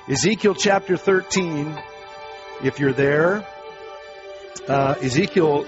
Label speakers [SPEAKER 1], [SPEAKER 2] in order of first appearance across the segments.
[SPEAKER 1] Ezekiel chapter 13, if you're there. Ezekiel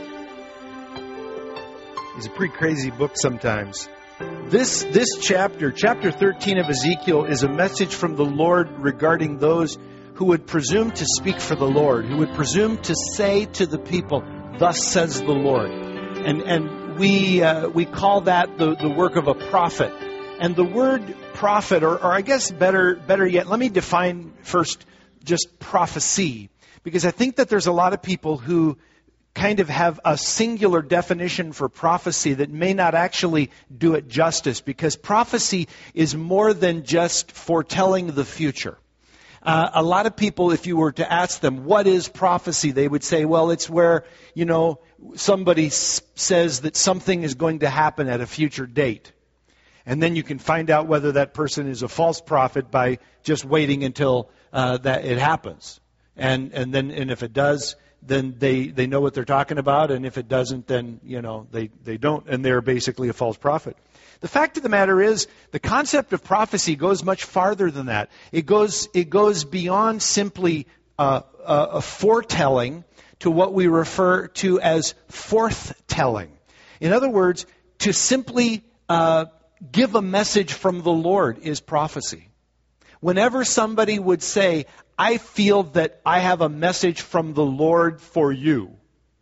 [SPEAKER 1] is a pretty crazy book sometimes. This chapter 13 of Ezekiel, is a message from the Lord regarding those who would presume to speak for the Lord, who would presume to say to the people, "Thus says the Lord." And we call that the work of a prophet. And the word prophet, or I guess better yet, let me define first just prophecy, because I think that there's a lot of people who kind of have a singular definition for prophecy that may not actually do it justice, because prophecy is more than just foretelling the future. A lot of people, if you were to ask them, what is prophecy? They would say, well, it's where, somebody says that something is going to happen at a future date. And then you can find out whether that person is a false prophet by just waiting until that it happens. And if it does, then they know what they're talking about. And if it doesn't, then, they don't. And they're basically a false prophet. The fact of the matter is, the concept of prophecy goes much farther than that. It goes beyond simply a foretelling to what we refer to as forthtelling. In other words, to simply give a message from the Lord is prophecy. Whenever somebody would say, "I feel that I have a message from the Lord for you,"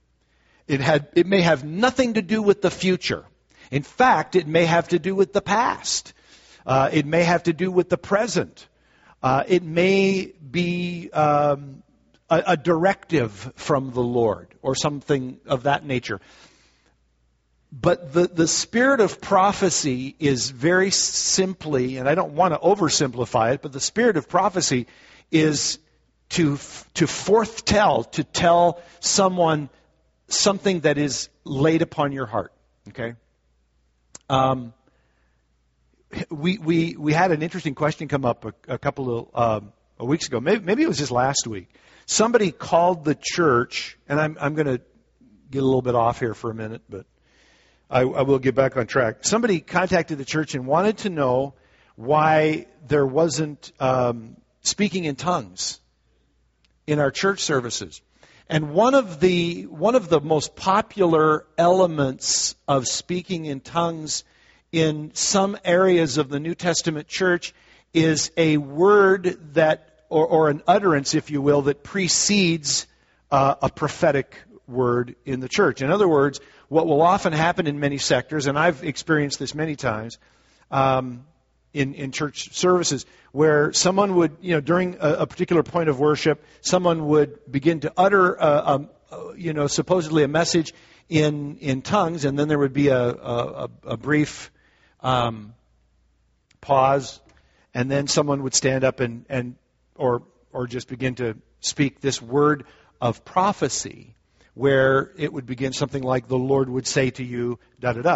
[SPEAKER 1] it may have nothing to do with the future. In fact, it may have to do with the past. It may have to do with the present. It may be a directive from the Lord or something of that nature. But the spirit of prophecy is very simply, and I don't want to oversimplify it, but the spirit of prophecy is to forthtell, to tell someone something that is laid upon your heart. Okay? We had an interesting question come up a couple of weeks ago. Maybe it was just last week. Somebody called the church, and I'm going to get a little bit off here for a minute, but I will get back on track. Somebody contacted the church and wanted to know why there wasn't speaking in tongues in our church services. And one of the most popular elements of speaking in tongues in some areas of the New Testament church is a word that, or an utterance, if you will, that precedes a prophetic word in the church. In other words, what will often happen in many sectors, and I've experienced this many times in church services, where someone would, during a particular point of worship, someone would begin to utter, supposedly a message in tongues, and then there would be a brief pause, and then someone would stand up or just begin to speak this word of prophecy, where it would begin something like, "The Lord would say to you, da da da."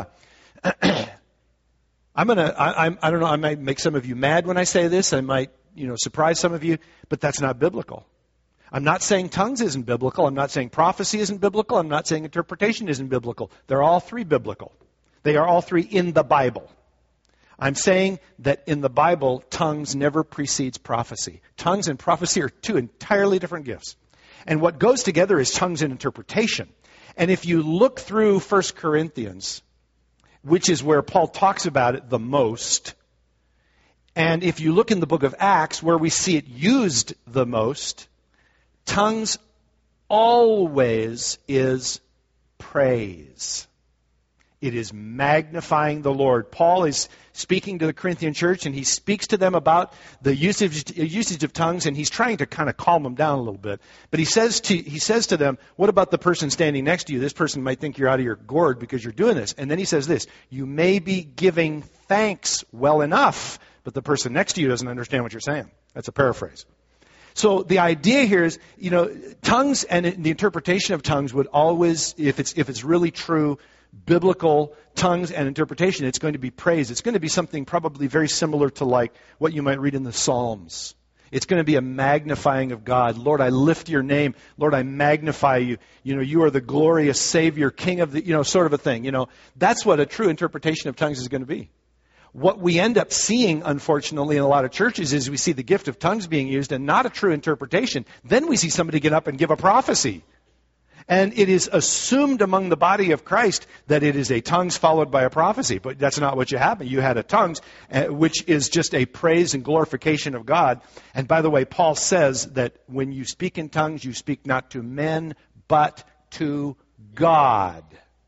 [SPEAKER 1] I don't know, I might make some of you mad when I say this. I might, surprise some of you, but that's not biblical. I'm not saying tongues isn't biblical. I'm not saying prophecy isn't biblical. I'm not saying interpretation isn't biblical. They're all three biblical. They are all three in the Bible. I'm saying that in the Bible, tongues never precedes prophecy. Tongues and prophecy are two entirely different gifts. And what goes together is tongues and interpretation. And if you look through 1 Corinthians, which is where Paul talks about it the most, and if you look in the book of Acts, where we see it used the most, tongues always is praise. It is magnifying the Lord. Paul is speaking to the Corinthian church, and he speaks to them about the usage of tongues, and he's trying to kind of calm them down a little bit. But he says to them, "What about the person standing next to you? This person might think you're out of your gourd because you're doing this." And then he says this, "You may be giving thanks well enough, but the person next to you doesn't understand what you're saying." That's a paraphrase. So the idea here is, tongues and the interpretation of tongues would always, if it's really true, biblical tongues and interpretation, it's going to be praise. It's going to be something probably very similar to like what you might read in the Psalms. It's going to be a magnifying of God. "Lord, I lift your name. Lord, I magnify you. You are the glorious Savior, King of the," sort of a thing. That's what a true interpretation of tongues is going to be. What we end up seeing, unfortunately, in a lot of churches is we see the gift of tongues being used and not a true interpretation. Then we see somebody get up and give a prophecy. And it is assumed among the body of Christ that it is a tongues followed by a prophecy. But that's not what you had. You had a tongues, which is just a praise and glorification of God. And by the way, Paul says that when you speak in tongues, you speak not to men, but to God.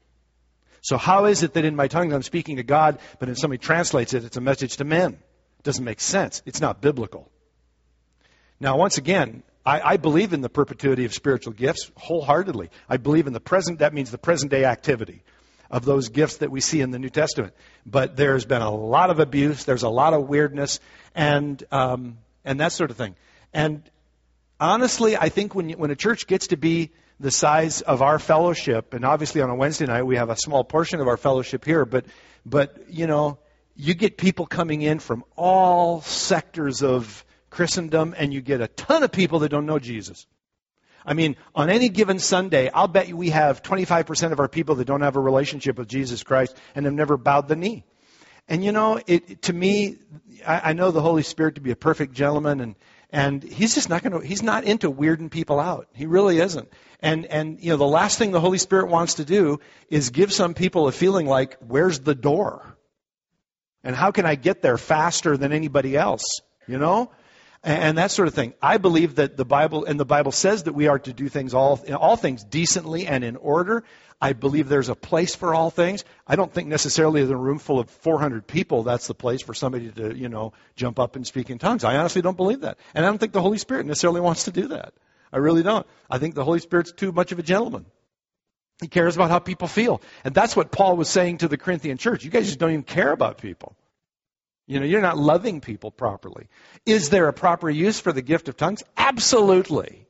[SPEAKER 1] So how is it that in my tongue I'm speaking to God, but when somebody translates it, it's a message to men? It doesn't make sense. It's not biblical. Now, once again, I believe in the perpetuity of spiritual gifts wholeheartedly. I believe in the present, that means the present day activity of those gifts that we see in the New Testament. But there's been a lot of abuse, there's a lot of weirdness, and that sort of thing. And honestly, I think when a church gets to be the size of our fellowship, and obviously on a Wednesday night we have a small portion of our fellowship here, but you know, you get people coming in from all sectors of Christendom, and you get a ton of people that don't know Jesus. I mean, on any given Sunday, I'll bet you we have 25% of our people that don't have a relationship with Jesus Christ and have never bowed the knee. And you know, to me, I know the Holy Spirit to be a perfect gentleman, and he's just he's not into weirding people out. He really isn't. And you know, the last thing the Holy Spirit wants to do is give some people a feeling like, where's the door? And how can I get there faster than anybody else? You know? And that sort of thing. I believe that the Bible says that we are to do things all things decently and in order. I believe there's a place for all things. I don't think necessarily in a room full of 400 people that's the place for somebody to, you know, jump up and speak in tongues. I honestly don't believe that. And I don't think the Holy Spirit necessarily wants to do that. I really don't. I think the Holy Spirit's too much of a gentleman. He cares about how people feel. And that's what Paul was saying to the Corinthian church. You guys just don't even care about people. You know, you're not loving people properly. Is there a proper use for the gift of tongues? Absolutely.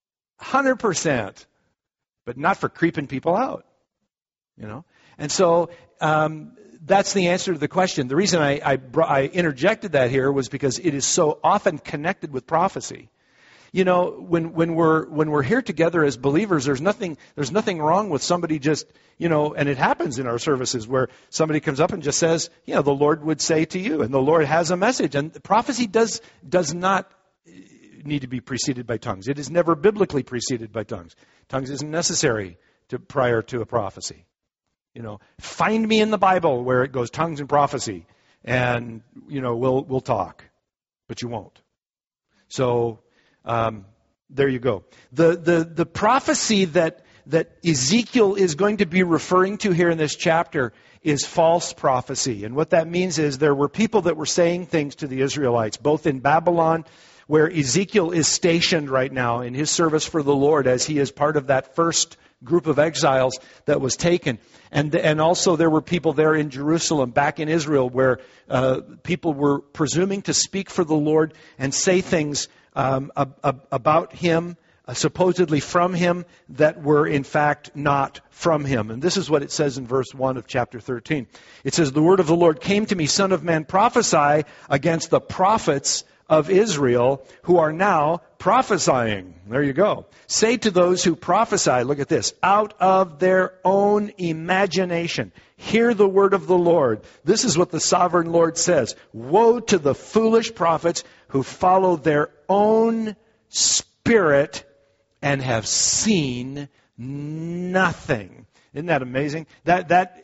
[SPEAKER 1] 100%. But not for creeping people out. You know? And so that's the answer to the question. The reason I interjected that here was because it is so often connected with prophecy. You know, when we're here together as believers, there's nothing wrong with somebody just, you know, and it happens in our services where somebody comes up and just says, you know, the Lord would say to you, and the Lord has a message. And prophecy does not need to be preceded by tongues. It is never biblically preceded by tongues. Tongues isn't necessary prior to a prophecy. You know, find me in the Bible where it goes tongues and prophecy, and you know, we'll talk, but you won't. So. There you go. The prophecy that Ezekiel is going to be referring to here in this chapter is false prophecy. And what that means is there were people that were saying things to the Israelites, both in Babylon, where Ezekiel is stationed right now in his service for the Lord as he is part of that first group of exiles that was taken. And also there were people there in Jerusalem, back in Israel, where people were presuming to speak for the Lord and say things about him, supposedly from him, that were in fact not from him. And this is what it says in verse 1 of chapter 13. It says, "The word of the Lord came to me, Son of man, prophesy against the prophets of Israel who are now prophesying." There you go. "Say to those who prophesy," look at this, "out of their own imagination. Hear the word of the Lord. This is what the sovereign Lord says. Woe to the foolish prophets who follow their own spirit and have seen nothing." Isn't that amazing? That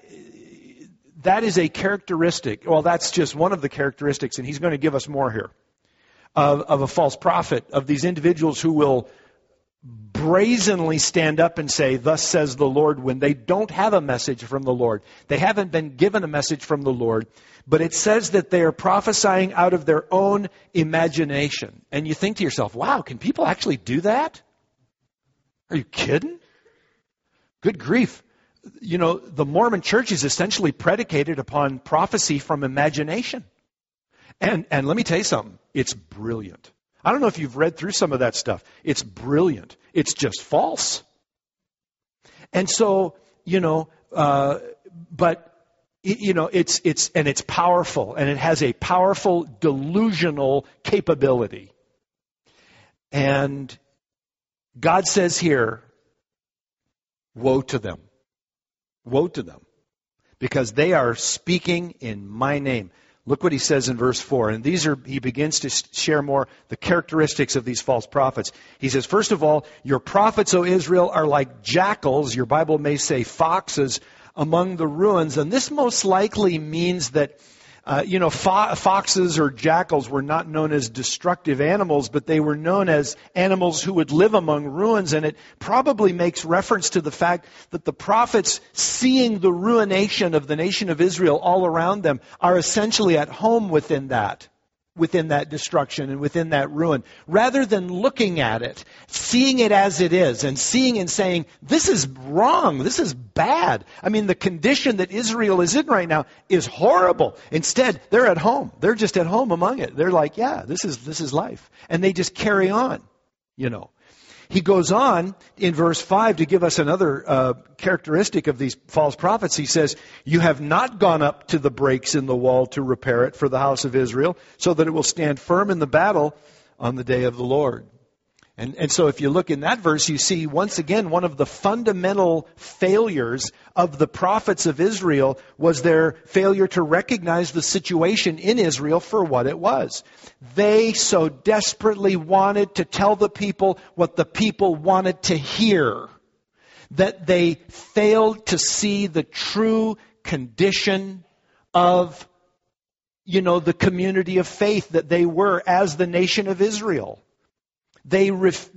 [SPEAKER 1] is a characteristic. Well, that's just one of the characteristics, and he's going to give us more here, of a false prophet, of these individuals who will brazenly stand up and say, "Thus says the Lord," when they don't have a message from the Lord. They haven't been given a message from the Lord. But it says that they are prophesying out of their own imagination. And you think to yourself, wow, can people actually do that? Are you kidding? Good grief. You know, the Mormon church is essentially predicated upon prophecy from imagination. And let me tell you something. It's brilliant. I don't know if you've read through some of that stuff. It's brilliant. It's just false. And so, you know, but, you know, it's powerful, and it has a powerful delusional capability. And God says here, woe to them. Woe to them. Because they are speaking in my name. Look what he says in verse 4. And he begins to share more the characteristics of these false prophets. He says, first of all, your prophets, O Israel, are like jackals. Your Bible may say foxes among the ruins. And this most likely means that foxes or jackals were not known as destructive animals, but they were known as animals who would live among ruins. And it probably makes reference to the fact that the prophets, seeing the ruination of the nation of Israel all around them, are essentially at home within that destruction and within that ruin. Rather than looking at it, seeing it as it is, and seeing and saying, this is wrong, this is bad. I mean, the condition that Israel is in right now is horrible. Instead, they're at home. They're just at home among it. They're like, yeah, this is life. And they just carry on, He goes on in verse 5 to give us another characteristic of these false prophets. He says, you have not gone up to the breaks in the wall to repair it for the house of Israel, so that it will stand firm in the battle on the day of the Lord. And so if you look in that verse, you see once again one of the fundamental failures of the prophets of Israel was their failure to recognize the situation in Israel for what it was. They so desperately wanted to tell the people what the people wanted to hear that they failed to see the true condition of, the community of faith that they were as the nation of Israel. They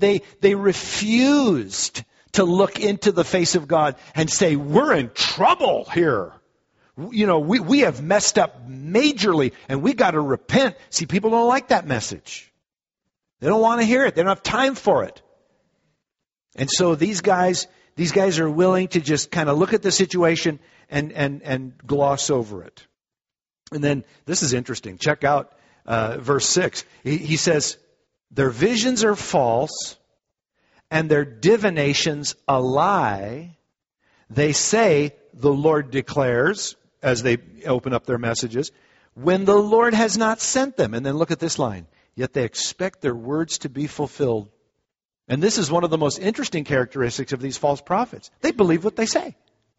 [SPEAKER 1] refused to look into the face of God and say, we're in trouble here. We have messed up majorly and we got to repent. See, people don't like that message. They don't want to hear it. They don't have time for it. And so these guys are willing to just kind of look at the situation and gloss over it. And then this is interesting. Check out verse 6. He says, their visions are false, and their divinations a lie. They say, the Lord declares, as they open up their messages, when the Lord has not sent them. And then look at this line. Yet they expect their words to be fulfilled. And this is one of the most interesting characteristics of these false prophets. They believe what they say.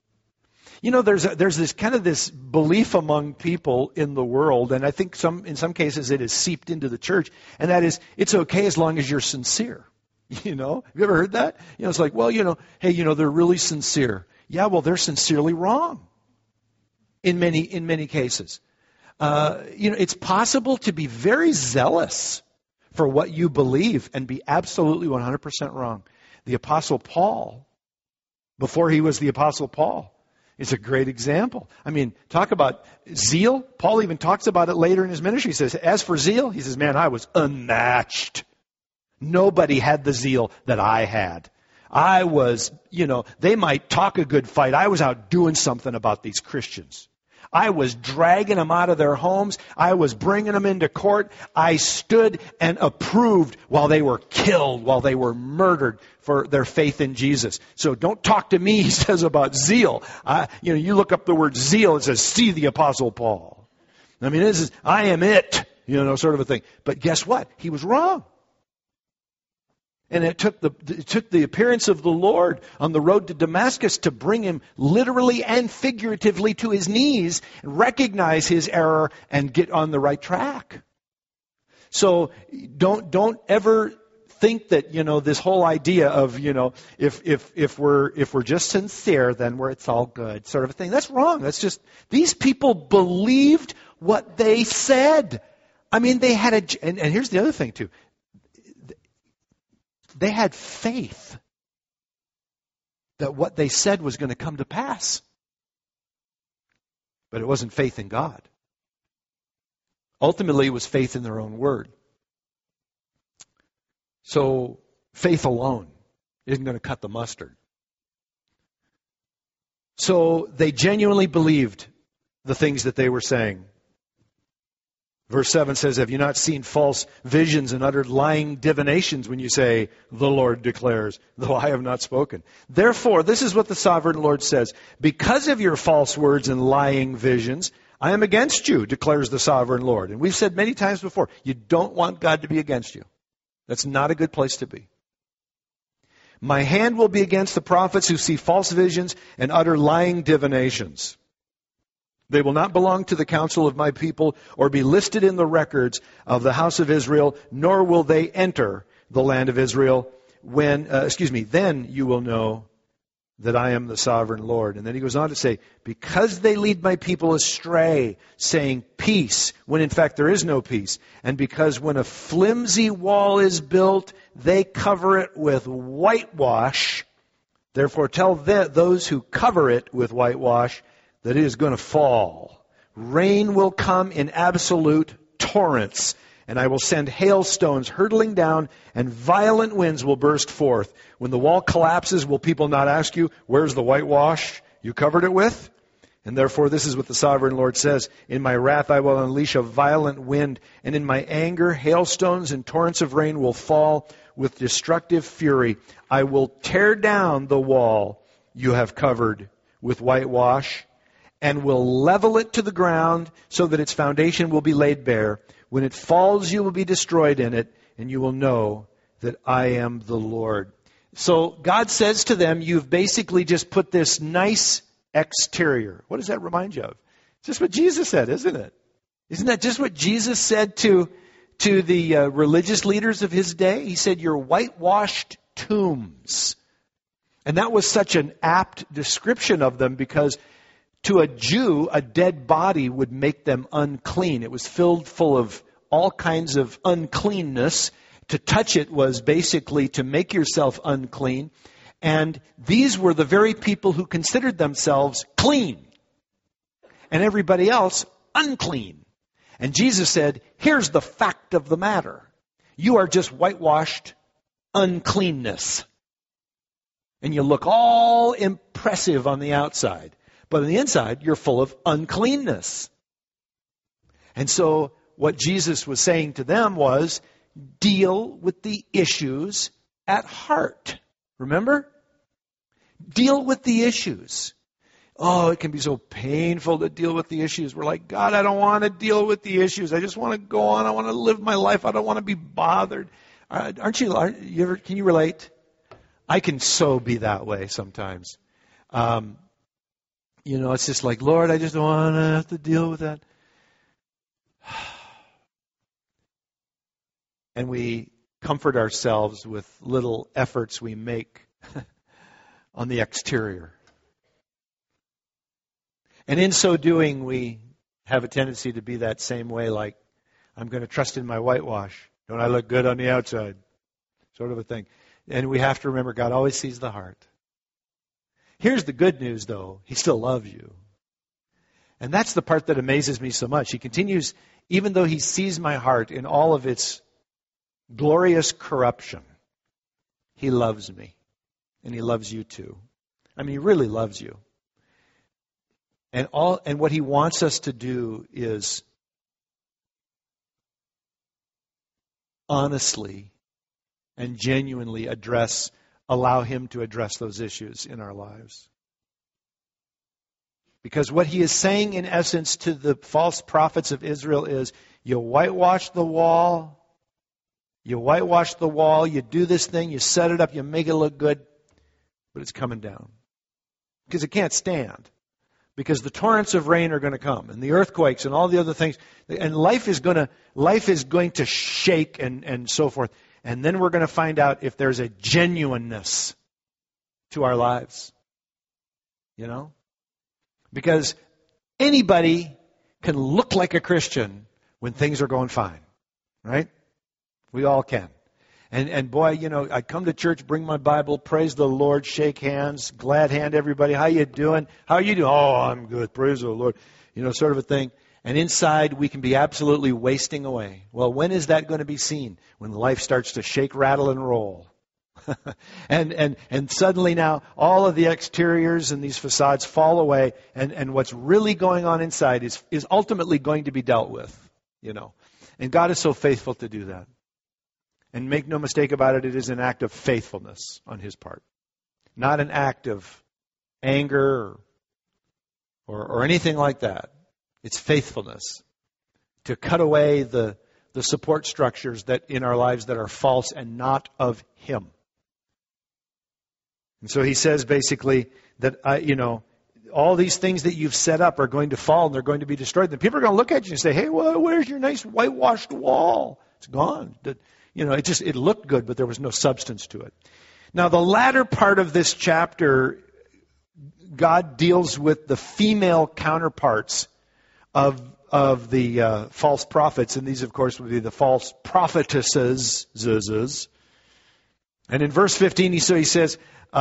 [SPEAKER 1] There's this belief among people in the world, and I think in some cases it is seeped into the church, and that is, it's okay as long as you're sincere. Have you ever heard that? It's like, well, hey, they're really sincere. Yeah, well, they're sincerely wrong in many cases. It's possible to be very zealous for what you believe and be absolutely 100% wrong. The Apostle Paul, before he was the Apostle Paul, is a great example. I mean, talk about zeal. Paul even talks about it later in his ministry. He says, as for zeal, he says, man, I was unmatched. Nobody had the zeal that I had. I was, they might talk a good fight. I was out doing something about these Christians. I was dragging them out of their homes. I was bringing them into court. I stood and approved while they were killed, while they were murdered for their faith in Jesus. So don't talk to me, he says, about zeal. You look up the word zeal, it says, see the Apostle Paul. I mean, this is, I am it, sort of a thing. But guess what? He was wrong. And it took the appearance of the Lord on the road to Damascus to bring him literally and figuratively to his knees, recognize his error, and get on the right track. So don't ever think that this whole idea of if we're just sincere, then it's all good, sort of a thing. That's wrong. That's just, these people believed what they said. I mean, they had and here's the other thing too. They had faith that what they said was going to come to pass. But it wasn't faith in God. Ultimately, it was faith in their own word. So, faith alone isn't going to cut the mustard. So, they genuinely believed the things that they were saying. Verse 7 says, have you not seen false visions and uttered lying divinations when you say, the Lord declares, though I have not spoken? Therefore, this is what the sovereign Lord says, because of your false words and lying visions, I am against you, declares the sovereign Lord. And we've said many times before, you don't want God to be against you. That's not a good place to be. My hand will be against the prophets who see false visions and utter lying divinations. They will not belong to the council of my people or be listed in the records of the house of Israel, nor will they enter the land of Israel. Then you will know that I am the sovereign Lord. And then he goes on to say, because they lead my people astray, saying peace, when in fact there is no peace. And because when a flimsy wall is built, they cover it with whitewash. Therefore tell those who cover it with whitewash that it is going to fall. Rain will come in absolute torrents, and I will send hailstones hurtling down, and violent winds will burst forth. When the wall collapses, will people not ask you, where's the whitewash you covered it with? And therefore, this is what the sovereign Lord says, in my wrath I will unleash a violent wind, and in my anger hailstones and torrents of rain will fall with destructive fury. I will tear down the wall you have covered with whitewash, and will level it to the ground so that its foundation will be laid bare. When it falls, you will be destroyed in it, and you will know that I am the Lord. So God says to them, you've basically just put this nice exterior. What does that remind you of? It's just what Jesus said, isn't it? Isn't that just what Jesus said to the religious leaders of his day? He said, you're whitewashed tombs. And that was such an apt description of them because to a Jew, a dead body would make them unclean. It was filled full of all kinds of uncleanness. To touch it was basically to make yourself unclean. And these were the very people who considered themselves clean. And everybody else unclean. And Jesus said, here's the fact of the matter. You are just whitewashed uncleanness. And you look all impressive on the outside. But on the inside, you're full of uncleanness. And so what Jesus was saying to them was, deal with the issues at heart. Remember? Deal with the issues. Oh, it can be so painful to deal with the issues. We're like, God, I don't want to deal with the issues. I just want to go on. I want to live my life. I don't want to be bothered. Can you relate? I can so be that way sometimes. It's just like, Lord, I just don't want to have to deal with that. And we comfort ourselves with little efforts we make on the exterior. And in so doing, we have a tendency to be that same way, like, I'm going to trust in my whitewash. Don't I look good on the outside? Sort of a thing. And we have to remember, God always sees the heart. Here's the good news, though. He still loves you. And that's the part that amazes me so much. He continues, even though he sees my heart in all of its glorious corruption, he loves me. And he loves you too. I mean, he really loves you. And what he wants us to do is honestly and genuinely allow him to address those issues in our lives. Because what he is saying in essence to the false prophets of Israel is, you whitewash the wall, you do this thing, you set it up, you make it look good, but it's coming down. Because it can't stand. Because the torrents of rain are going to come, and the earthquakes and all the other things, and life is going to shake and so forth. And then we're going to find out if there's a genuineness to our lives. Because anybody can look like a Christian when things are going fine. Right? We all can. And boy, I come to church, bring my Bible, praise the Lord, shake hands, glad hand everybody. How you doing? How are you doing? Oh, I'm good. Praise the Lord. Sort of a thing. And inside, we can be absolutely wasting away. Well, when is that going to be seen? When life starts to shake, rattle, and roll. and suddenly now, all of the exteriors and these facades fall away, and what's really going on inside is ultimately going to be dealt with. And God is so faithful to do that. And make no mistake about it, it is an act of faithfulness on his part. Not an act of anger or anything like that. It's faithfulness to cut away the support structures that in our lives that are false and not of him. And so he says basically that, all these things that you've set up are going to fall and they're going to be destroyed. Then people are going to look at you and say, hey, well, where's your nice whitewashed wall? It's gone. It looked good, but there was no substance to it. Now, the latter part of this chapter, God deals with the female counterparts of the false prophets, and these, of course, would be the false prophetesses. And in verse 15, he says,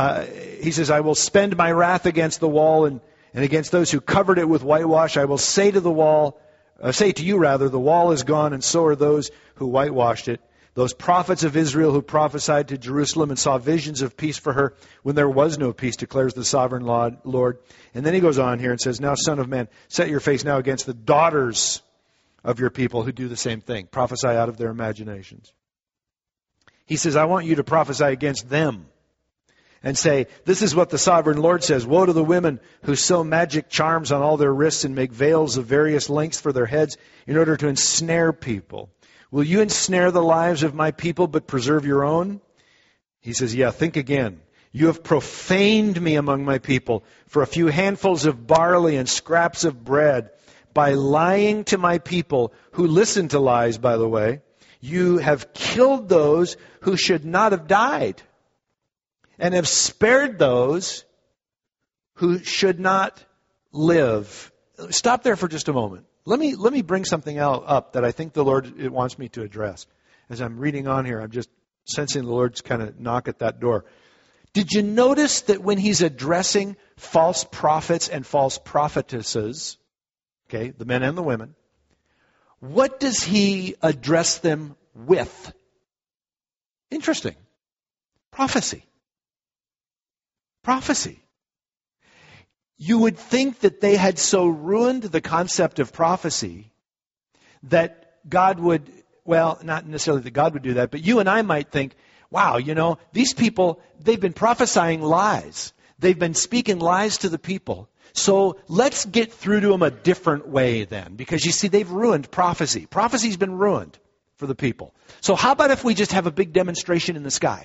[SPEAKER 1] I will spend my wrath against the wall and against those who covered it with whitewash. I will say to the wall, the wall is gone, and so are those who whitewashed it. Those prophets of Israel who prophesied to Jerusalem and saw visions of peace for her when there was no peace, declares the sovereign Lord. And then he goes on here and says, now, son of man, set your face now against the daughters of your people who do the same thing. Prophesy out of their imaginations. He says, I want you to prophesy against them and say, this is what the sovereign Lord says. Woe to the women who sew magic charms on all their wrists and make veils of various lengths for their heads in order to ensnare people. Will you ensnare the lives of my people but preserve your own? He says, yeah, think again. You have profaned me among my people for a few handfuls of barley and scraps of bread. By lying to my people, who listen to lies, by the way, you have killed those who should not have died and have spared those who should not live. Stop there for just a moment. Let me bring something up that I think the Lord wants me to address. As I'm reading on here, I'm just sensing the Lord's kind of knock at that door. Did you notice that when he's addressing false prophets and false prophetesses, okay, the men and the women, what does he address them with? Interesting. Prophecy. Prophecy. You would think that they had so ruined the concept of prophecy that God would, well, not necessarily that God would do that, but you and I might think, wow, these people, they've been prophesying lies. They've been speaking lies to the people. So let's get through to them a different way then. Because you see, they've ruined prophecy. Prophecy's been ruined for the people. So how about if we just have a big demonstration in the sky?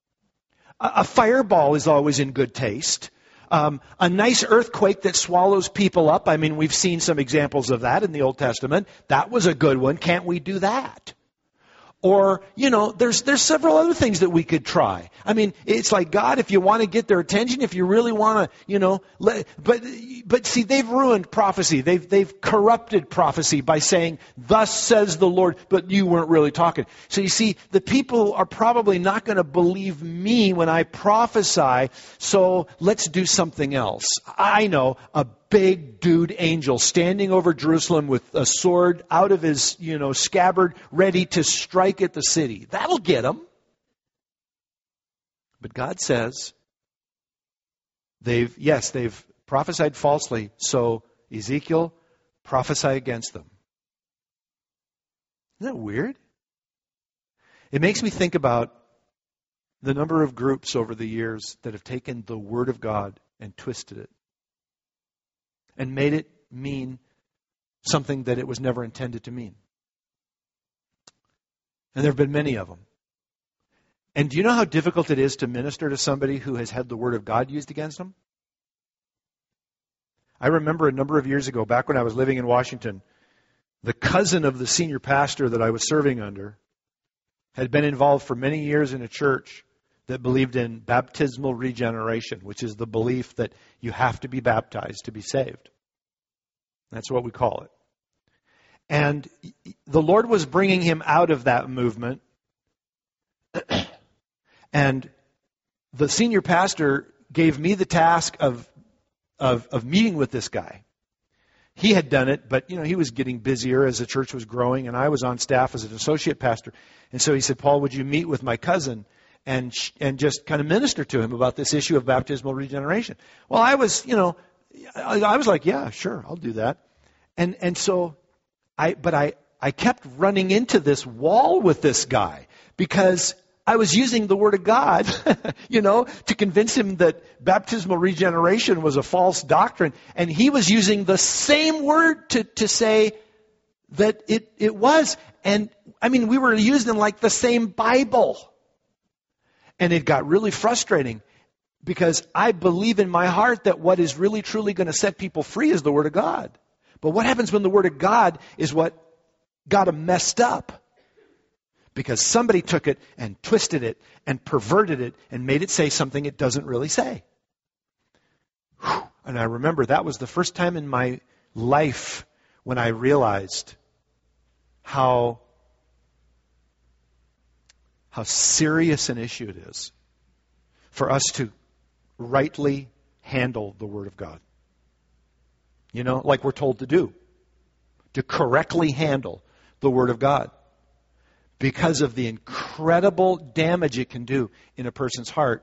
[SPEAKER 1] A fireball is always in good taste. A nice earthquake that swallows people up. I mean, we've seen some examples of that in the Old Testament. That was a good one. Can't we do that? Or, there's several other things that we could try. I mean, it's like, God, if you want to get their attention, if you really want to, but see, they've ruined prophecy. They've corrupted prophecy by saying, thus says the Lord, but you weren't really talking. So you see, the people are probably not going to believe me when I prophesy, so let's do something else. I know, a big dude angel standing over Jerusalem with a sword out of his, scabbard, ready to strike at the city. That'll get them. But God says, they've prophesied falsely, so Ezekiel, prophesy against them. Isn't that weird? It makes me think about the number of groups over the years that have taken the Word of God and twisted it and made it mean something that it was never intended to mean. And there have been many of them. And do you know how difficult it is to minister to somebody who has had the Word of God used against them? I remember a number of years ago, back when I was living in Washington, the cousin of the senior pastor that I was serving under had been involved for many years in a church that believed in baptismal regeneration, which is the belief that you have to be baptized to be saved. That's what we call it. And the Lord was bringing him out of that movement. And the senior pastor gave me the task of meeting with this guy. He had done it, but he was getting busier as the church was growing, and I was on staff as an associate pastor. And so he said, Paul, would you meet with my cousin and just kind of minister to him about this issue of baptismal regeneration? Well, I was like, yeah, sure, I'll do that. And so I kept running into this wall with this guy because I was using the Word of God, to convince him that baptismal regeneration was a false doctrine. And he was using the same word to say that it was. And I mean, we were using like the same Bible. And it got really frustrating. Because I believe in my heart that what is really truly going to set people free is the Word of God. But what happens when the Word of God is what got them messed up? Because somebody took it and twisted it and perverted it and made it say something it doesn't really say. Whew. And I remember that was the first time in my life when I realized how serious an issue it is for us to rightly handle the Word of God. You know, like we're told to do. To correctly handle the Word of God. Because of the incredible damage it can do in a person's heart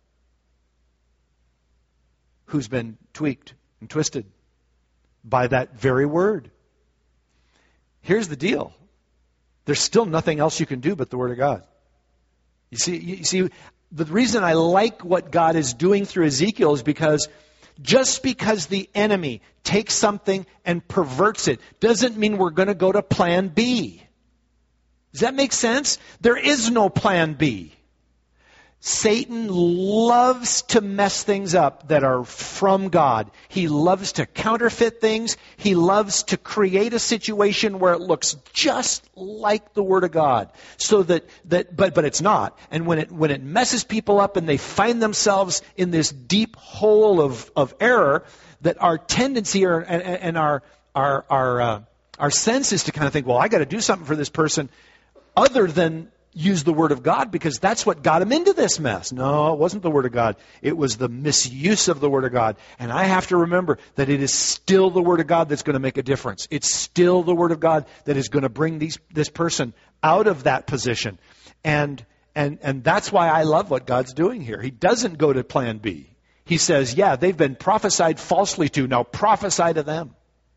[SPEAKER 1] who's been tweaked and twisted by that very word. Here's the deal. There's still nothing else you can do but the Word of God. You see, the reason I like what God is doing through Ezekiel is because just because the enemy takes something and perverts it doesn't mean we're going to go to plan B. Does that make sense? There is no plan B. Satan loves to mess things up that are from God. He loves to counterfeit things. He loves to create a situation where it looks just like the Word of God. So but it's not. And when it messes people up and they find themselves in this deep hole of error, that our tendency and our sense is to kind of think, well, I got to do something for this person other than use the Word of God, because that's what got him into this mess. No, it wasn't the Word of God. It was the misuse of the Word of God. And I have to remember that it is still the Word of God that's going to make a difference. It's still the Word of God that is going to bring this person out of that position. And that's why I love what God's doing here. He doesn't go to plan B. He says, yeah, they've been prophesied falsely to. Now prophesy to them.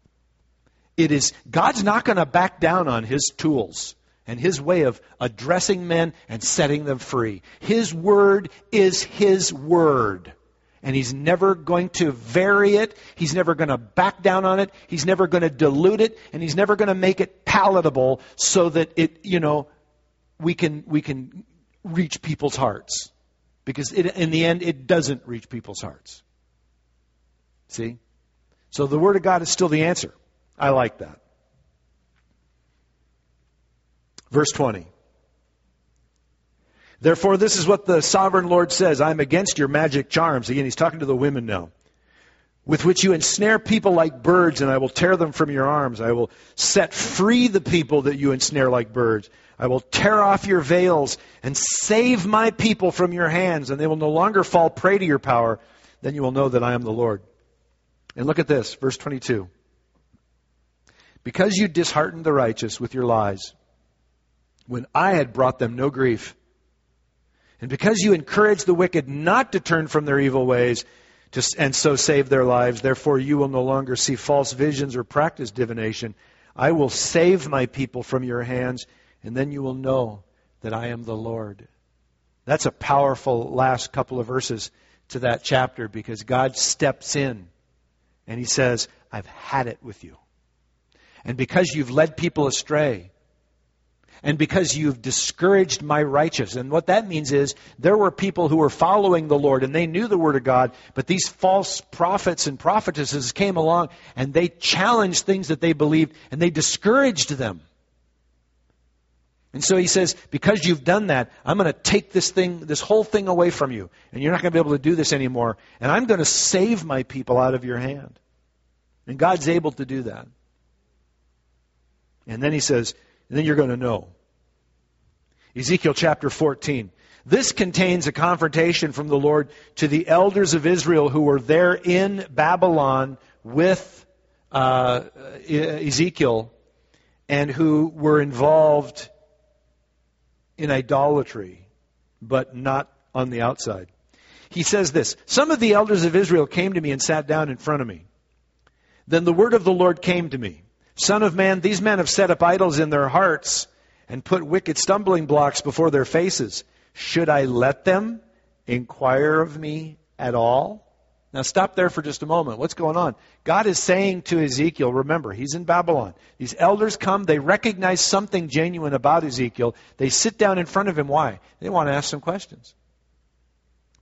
[SPEAKER 1] God's not going to back down on His tools and His way of addressing men and setting them free. His Word is His Word. And He's never going to vary it. He's never going to back down on it. He's never going to dilute it. And He's never going to make it palatable so that we can reach people's hearts. Because in the end, it doesn't reach people's hearts. See? So the Word of God is still the answer. I like that. Verse 20. Therefore, this is what the sovereign Lord says. I am against your magic charms. Again, He's talking to the women now. With which you ensnare people like birds, and I will tear them from your arms. I will set free the people that you ensnare like birds. I will tear off your veils and save my people from your hands, and they will no longer fall prey to your power. Then you will know that I am the Lord. And look at this, verse 22. Because you disheartened the righteous with your lies, when I had brought them no grief. And because you encouraged the wicked not to turn from their evil ways and so save their lives, therefore you will no longer see false visions or practice divination. I will save my people from your hands, and then you will know that I am the Lord. That's a powerful last couple of verses to that chapter, because God steps in and He says, I've had it with you. And because you've led people astray, and because you've discouraged my righteous. And what that means is there were people who were following the Lord and they knew the Word of God, but these false prophets and prophetesses came along and they challenged things that they believed and they discouraged them. And so He says, because you've done that, I'm going to take this whole thing away from you, and you're not going to be able to do this anymore, and I'm going to save my people out of your hand. And God's able to do that. And then He says, and then you're going to know. Ezekiel chapter 14. This contains a confrontation from the Lord to the elders of Israel who were there in Babylon with Ezekiel and who were involved in idolatry, but not on the outside. He says this, some of the elders of Israel came to me and sat down in front of me. Then the word of the Lord came to me. Son of man, these men have set up idols in their hearts and put wicked stumbling blocks before their faces. Should I let them inquire of me at all? Now stop there for just a moment. What's going on? God is saying to Ezekiel, remember, he's in Babylon. These elders come, they recognize something genuine about Ezekiel. They sit down in front of him. Why? They want to ask some questions.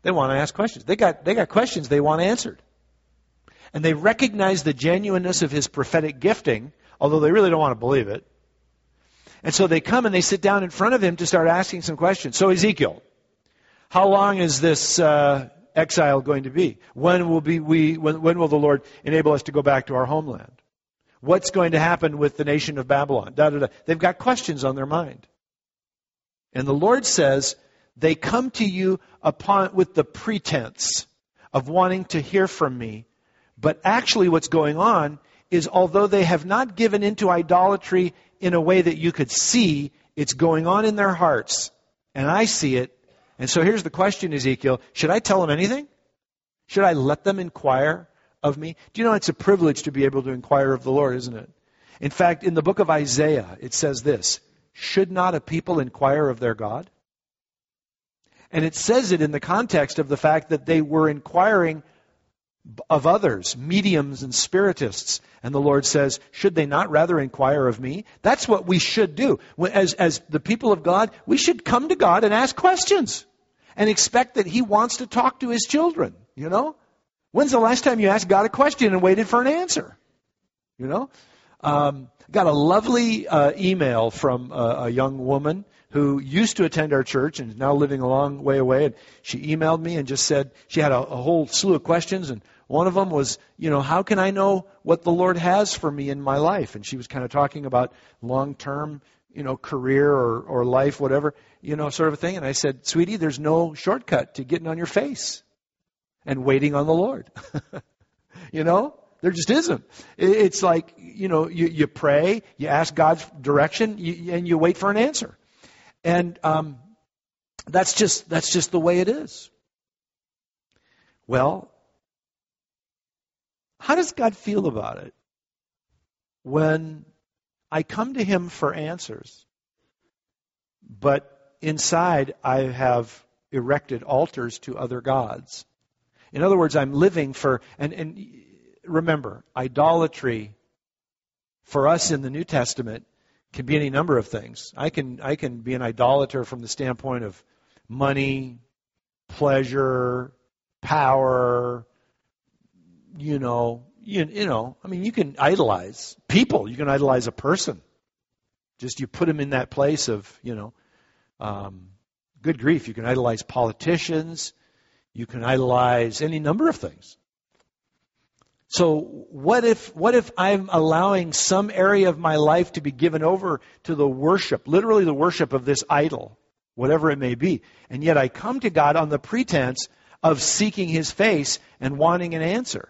[SPEAKER 1] They want to ask questions. They got questions they want answered. And they recognize the genuineness of his prophetic gifting, although they really don't want to believe it. And so they come and they sit down in front of him to start asking some questions. So Ezekiel, how long is this exile going to be? When will the Lord enable us to go back to our homeland? What's going to happen with the nation of Babylon? Da, da, da. They've got questions on their mind. And the Lord says, they come to you with the pretense of wanting to hear from me. But actually what's going on is, although they have not given into idolatry in a way that you could see, it's going on in their hearts. And I see it. And so here's the question, Ezekiel. Should I tell them anything? Should I let them inquire of me? Do you know it's a privilege to be able to inquire of the Lord, isn't it? In fact, in the book of Isaiah, it says this, should not a people inquire of their God? And it says it in the context of the fact that they were inquiring of others, mediums and spiritists. And the Lord says, should they not rather inquire of me? That's what we should do. As the people of God, we should come to God and ask questions and expect that He wants to talk to His children, you know? When's the last time you asked God a question and waited for an answer? You know? Got a lovely email from a young woman who used to attend our church and is now living a long way away. And she emailed me and just said she had a whole slew of questions. And one of them was, you know, how can I know what the Lord has for me in my life? And she was kind of talking about long-term, you know, career or life, whatever, you know, sort of a thing. And I said, sweetie, there's no shortcut to getting on your face and waiting on the Lord. You know? There just isn't. It's like, you know, you pray, you ask God's direction, and you wait for an answer. And that's just the way it is. Well, how does God feel about it when I come to Him for answers, but inside I have erected altars to other gods? In other words, I'm living for, and remember, idolatry for us in the New Testament can be any number of things. I can be an idolater from the standpoint of money, pleasure, power, you know, I mean, you can idolize people. You can idolize a person. Just you put them in that place of, you know, good grief. You can idolize politicians. You can idolize any number of things. So what if I'm allowing some area of my life to be given over to the worship, literally the worship of this idol, whatever it may be, and yet I come to God on the pretense of seeking His face and wanting an answer?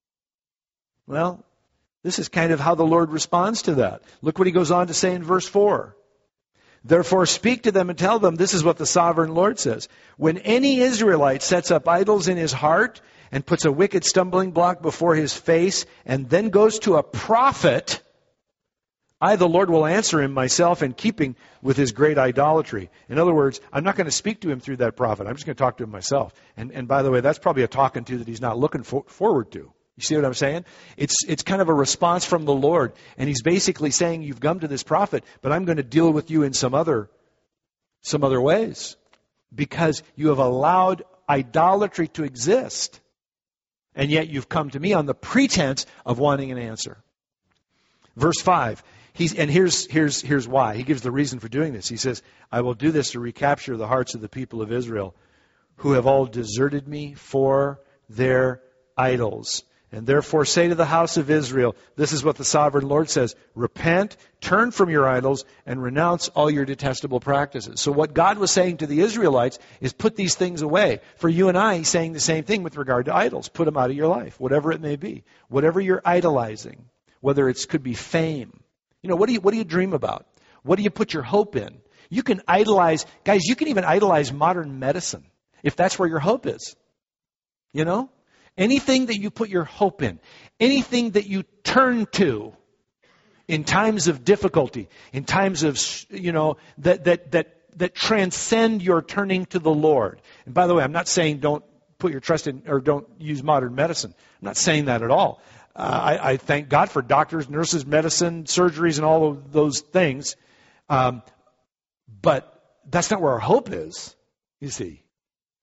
[SPEAKER 1] Well, this is kind of how the Lord responds to that. Look what He goes on to say in verse 4. Therefore speak to them and tell them, this is what the sovereign Lord says. When any Israelite sets up idols in his heart and puts a wicked stumbling block before his face and then goes to a prophet, I, the Lord, will answer him myself in keeping with his great idolatry. In other words, I'm not going to speak to him through that prophet. I'm just going to talk to him myself. And by the way, that's probably a talking to that he's not looking forward to. You see what I'm saying? It's kind of a response from the Lord. And He's basically saying, you've come to this prophet, but I'm going to deal with you in some other ways. Because you have allowed idolatry to exist. And yet you've come to me on the pretense of wanting an answer. Verse 5. Here's why. He gives the reason for doing this. He says, I will do this to recapture the hearts of the people of Israel, who have all deserted me for their idols. And therefore say to the house of Israel, this is what the sovereign Lord says, repent, turn from your idols, and renounce all your detestable practices. So what God was saying to the Israelites is put these things away. For you and I, He's saying the same thing with regard to idols. Put them out of your life, whatever it may be. Whatever you're idolizing, whether it could be fame. You know, what do you dream about? What do you put your hope in? You can idolize, guys, you can even idolize modern medicine, if that's where your hope is. You know? Anything that you put your hope in, anything that you turn to in times of difficulty, in times of, you know, that transcend your turning to the Lord. And by the way, I'm not saying don't put your trust in or don't use modern medicine. I'm not saying that at all. I thank God for doctors, nurses, medicine, surgeries, and all of those things. But that's not where our hope is, you see.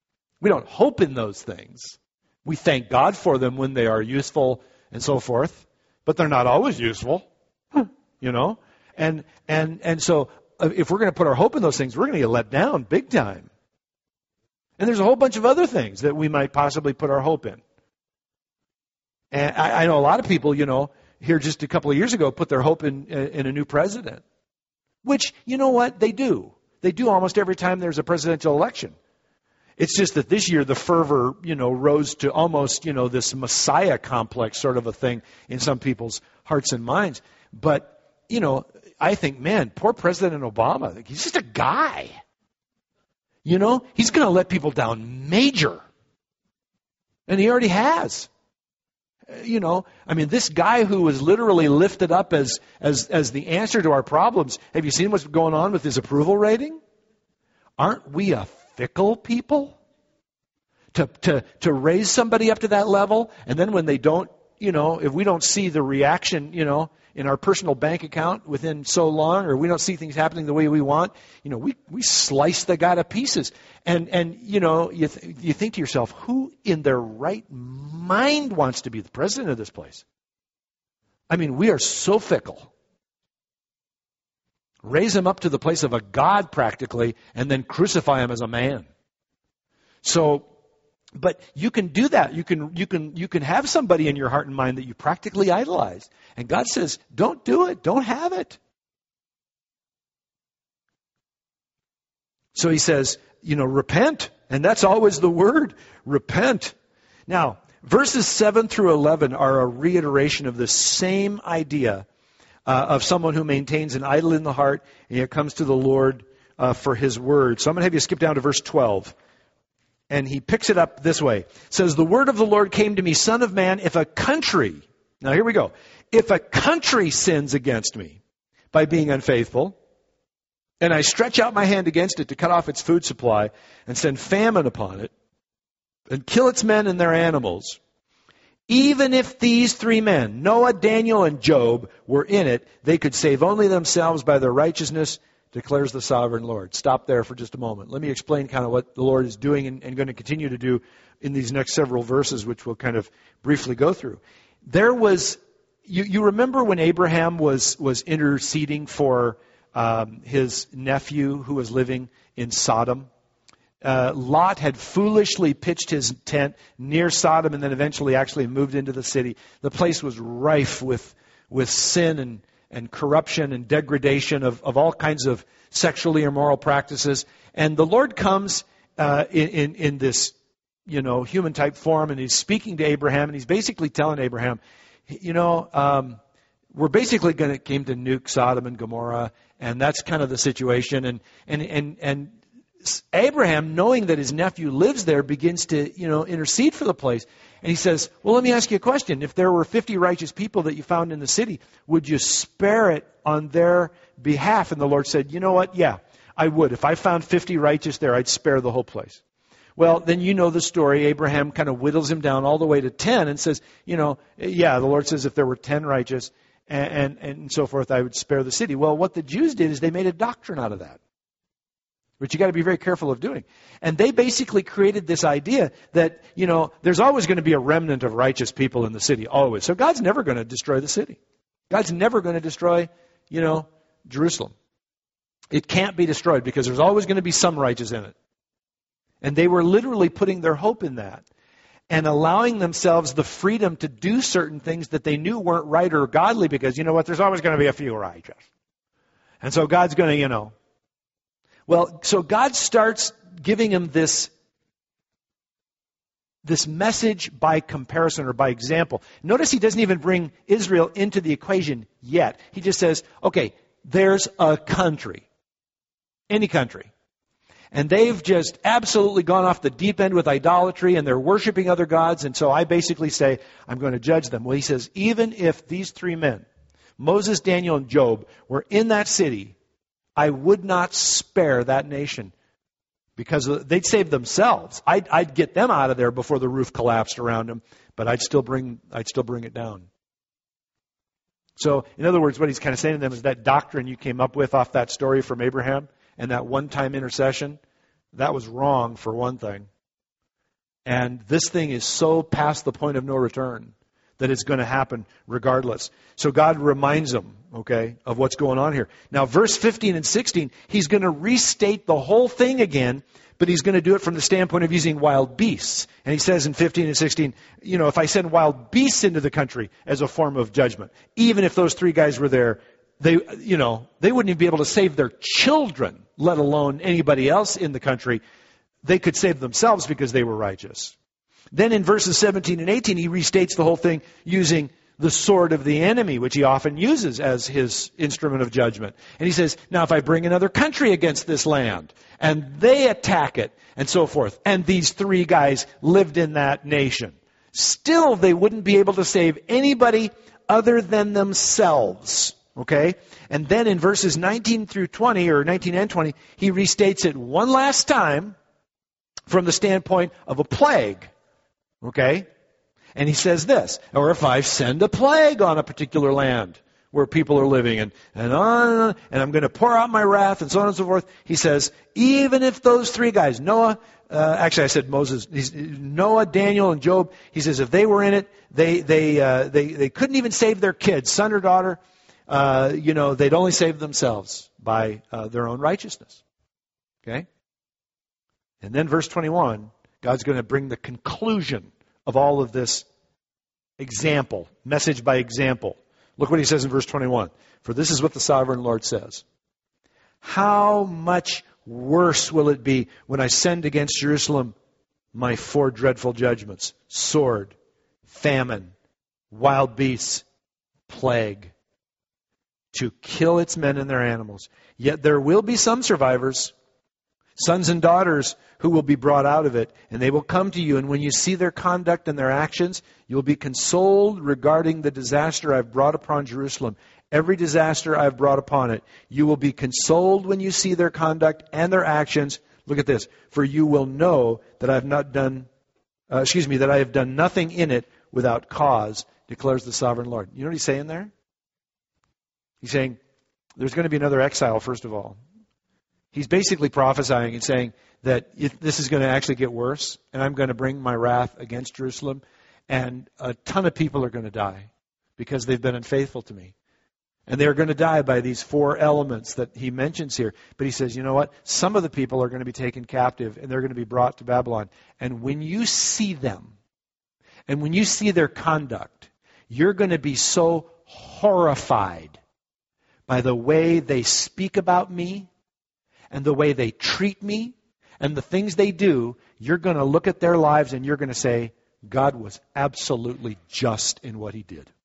[SPEAKER 1] We don't hope in those things. We thank God for them when they are useful and so forth, but they're not always useful, you know. And so if we're going to put our hope in those things, we're going to get let down big time. And there's a whole bunch of other things that we might possibly put our hope in. And I know a lot of people, you know, here just a couple of years ago put their hope in a new president. Which, you know what, they do. They do almost every time there's a presidential election. It's just that this year the fervor, you know, rose to almost, you know, this Messiah complex sort of a thing in some people's hearts and minds. But, you know, I think, man, poor President Obama, he's just a guy. You know, he's going to let people down major. And he already has. You know, I mean, this guy who was literally lifted up as the answer to our problems, have you seen what's going on with his approval rating? Aren't we a fickle people? To raise somebody up to that level, and then when they don't, you know, if we don't see the reaction, you know, in our personal bank account within so long, or we don't see things happening the way we want, you know, we slice the guy to pieces. And you know, you think to yourself, who in their right mind wants to be the president of this place? I mean, we are so fickle. Raise him up to the place of a god practically, and then crucify him as a man. So, but you can do that. You can have somebody in your heart and mind that you practically idolize. And God says, don't do it. Don't have it. So he says, you know, repent. And that's always the word, repent. Now, verses 7 through 11 are a reiteration of the same idea of someone who maintains an idol in the heart and yet comes to the Lord for his word. So I'm going to have you skip down to verse 12. And he picks it up this way. It says, the word of the Lord came to me, Son of man, if a country, now here we go, if a country sins against me by being unfaithful, and I stretch out my hand against it to cut off its food supply and send famine upon it, and kill its men and their animals, even if these three men, Noah, Daniel, and Job, were in it, they could save only themselves by their righteousness, declares the sovereign Lord. Stop there for just a moment. Let me explain kind of what the Lord is doing and going to continue to do in these next several verses, which we'll kind of briefly go through. There was, you remember when Abraham was interceding for his nephew who was living in Sodom? Lot had foolishly pitched his tent near Sodom and then eventually actually moved into the city. The place was rife with sin and corruption and degradation of all kinds of sexually immoral practices. And the Lord comes in this, you know, human type form, and he's speaking to Abraham, and he's basically telling Abraham, you know, we're basically came to nuke Sodom and Gomorrah, and that's kind of the situation. And Abraham, knowing that his nephew lives there, begins to, you know, intercede for the place. And he says, well, let me ask you a question. If there were 50 righteous people that you found in the city, would you spare it on their behalf? And the Lord said, you know what? Yeah, I would. If I found 50 righteous there, I'd spare the whole place. Well, then you know the story. Abraham kind of whittles him down all the way to 10 and says, you know, yeah, the Lord says if there were 10 righteous and so forth, I would spare the city. Well, what the Jews did is they made a doctrine out of that, which you got to be very careful of doing. And they basically created this idea that, you know, there's always going to be a remnant of righteous people in the city, always. So God's never going to destroy the city. God's never going to destroy, you know, Jerusalem. It can't be destroyed because there's always going to be some righteous in it. And they were literally putting their hope in that and allowing themselves the freedom to do certain things that they knew weren't right or godly because, you know what, there's always going to be a few righteous. And so God's going to, you know. Well, so God starts giving him this message by comparison or by example. Notice he doesn't even bring Israel into the equation yet. He just says, okay, there's a country, any country. And they've just absolutely gone off the deep end with idolatry and they're worshiping other gods. And so I basically say, I'm going to judge them. Well, he says, even if these three men, Moses, Daniel, and Job, were in that city, I would not spare that nation because they'd save themselves. I'd get them out of there before the roof collapsed around them, but I'd still bring it down. So, in other words, what he's kind of saying to them is that doctrine you came up with off that story from Abraham and that one-time intercession, that was wrong for one thing. And this thing is so past the point of no return that it's going to happen regardless. So God reminds them, okay, of what's going on here. Now, verse 15 and 16, he's going to restate the whole thing again, but he's going to do it from the standpoint of using wild beasts. And he says in 15 and 16, if I send wild beasts into the country as a form of judgment, even if those 3 guys were there, they wouldn't even be able to save their children, let alone anybody else in the country. They could save themselves because they were righteous. Then in verses 17 and 18, he restates the whole thing using the sword of the enemy, which he often uses as his instrument of judgment. And he says, now if I bring another country against this land, and they attack it, and so forth, and these 3 guys lived in that nation, still they wouldn't be able to save anybody other than themselves. Okay? And then in verses 19 through 20, or 19 and 20, he restates it one last time from the standpoint of a plague. Okay? And he says this, or if I send a plague on a particular land where people are living, and on, and I'm going to pour out my wrath, and so on and so forth. He says, even if those 3 guys, Noah, actually I said Moses, Noah, Daniel, and Job, he says if they were in it, they couldn't even save their kids, son or daughter. They'd only save themselves by their own righteousness. Okay? And then verse 21, God's going to bring the conclusion of all of this example, message by example. Look what he says in verse 21. For this is what the sovereign Lord says. How much worse will it be when I send against Jerusalem my 4 dreadful judgments? Sword, famine, wild beasts, plague, to kill its men and their animals. Yet there will be some survivors, sons and daughters who will be brought out of it, and they will come to you, and when you see their conduct and their actions, you will be consoled regarding the disaster I've brought upon Jerusalem. Every disaster I've brought upon it, you will be consoled when you see their conduct and their actions. Look at this. For you will know that I have done nothing in it without cause, declares the sovereign Lord. You know what he's saying there? He's saying there's going to be another exile, first of all. He's basically prophesying and saying that this is going to actually get worse, and I'm going to bring my wrath against Jerusalem, and a ton of people are going to die because they've been unfaithful to me. And they're going to die by these 4 elements that he mentions here. But he says, you know what? Some of the people are going to be taken captive, and they're going to be brought to Babylon. And when you see them, and when you see their conduct, you're going to be so horrified by the way they speak about me, and the way they treat me, and the things they do. You're going to look at their lives and you're going to say, God was absolutely just in what he did.